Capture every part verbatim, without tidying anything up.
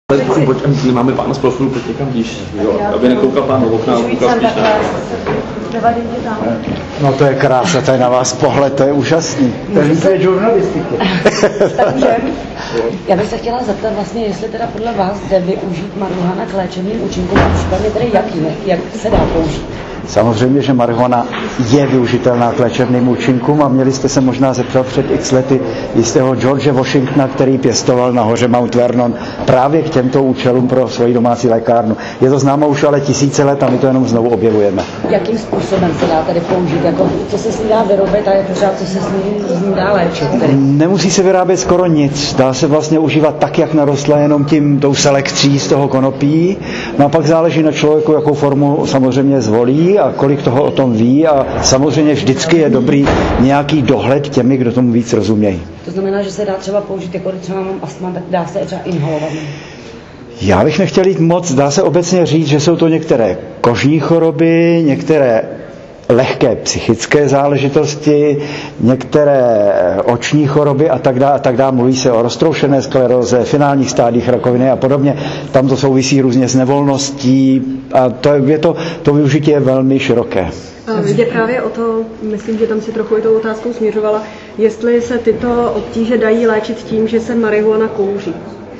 Ale máme pána z profilu, pojď někam blíž, aby nekoukal pán do okna, ale koukal spíš na... No to je krása, to je na vás pohled, to je úžasný. To je více žurnalistiky. Takže já bych se chtěla zeptat vlastně, jestli teda podle vás jde využít marihuana k léčebným účinkům a případně tedy jaký, jak se dá použít? Samozřejmě, že marihuana je využitelná k léčebným účinkům a měli jste se možná zeptat před x lety jistého George Washingtona, který pěstoval na hoře Mount Vernon právě k těmto účelům pro svoji domácí lékárnu. Je to známo už ale tisíce let a my to jenom znovu objevujeme. Jakým způsobem se dá tedy použít? Jako, co se s ní dá vyrobit a je pořád, co se s ní, s ní dá léčit? Tedy? Nemusí se vyrábět skoro nic. Dá se vlastně užívat tak, jak narostla, jenom tím tou selekcí z toho konopí. No a pak záleží na člověku, jakou formu samozřejmě zvolí a kolik toho o tom ví a samozřejmě vždycky je dobrý nějaký dohled těmi, kdo tomu víc rozumějí. To znamená, že se dá třeba použít, jako když třeba mám astma, tak dá se třeba inhalovat. Já bych nechtěl jít moc, dá se obecně říct, že jsou to některé kožní choroby, některé lehké psychické záležitosti, některé oční choroby a tak dále, a tak dále. Mluví se o roztroušené skleróze, finálních stádiích rakoviny a podobně. Tam to souvisí různě s nevolností a to, je to, to využití je velmi široké. Jde právě o to, myslím, že tam si trochu i tou otázkou směřovala, jestli se tyto obtíže dají léčit tím, že se marihuana kouří.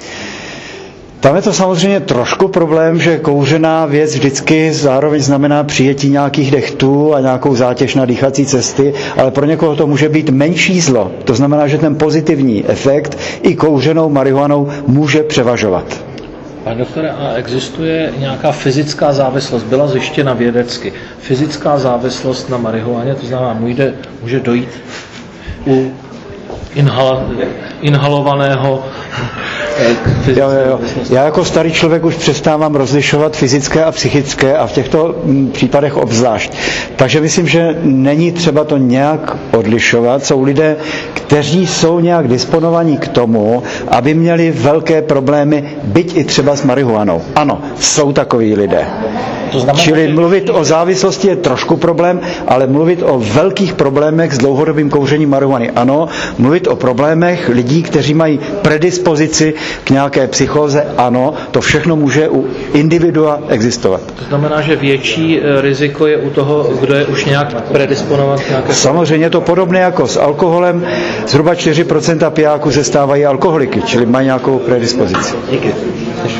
Tam je to samozřejmě trošku problém, že kouřená věc vždycky zároveň znamená přijetí nějakých dechtů a nějakou zátěž na dýchací cesty, ale pro někoho to může být menší zlo. To znamená, že ten pozitivní efekt i kouřenou marihuanou může převažovat. Pane doktore, a existuje nějaká fyzická závislost, byla zjištěna vědecky, fyzická závislost na marihuaně, to znamená, může, může dojít u inhala, inhalovaného Jo, jo, jo. Já jako starý člověk už přestávám rozlišovat fyzické a psychické a v těchto případech obzvlášť. Takže myslím, že není třeba to nějak odlišovat. Jsou lidé, kteří jsou nějak disponovaní k tomu, aby měli velké problémy, byť i třeba s marihuanou. Ano, jsou takoví lidé. To znamená, Čili že... mluvit o závislosti je trošku problém, ale mluvit o velkých problémech s dlouhodobým kouřením marihuany ano, mluvit o problémech lidí, kteří mají predispozici k nějaké psychóze, ano, to všechno může u individua existovat. To znamená, že větší riziko je u toho, kdo je už nějak predisponovat k nějaké... Samozřejmě je to podobné jako s alkoholem, zhruba čtyři procenta pijáků se stávají alkoholiky, čili mají nějakou predispozici. Díky.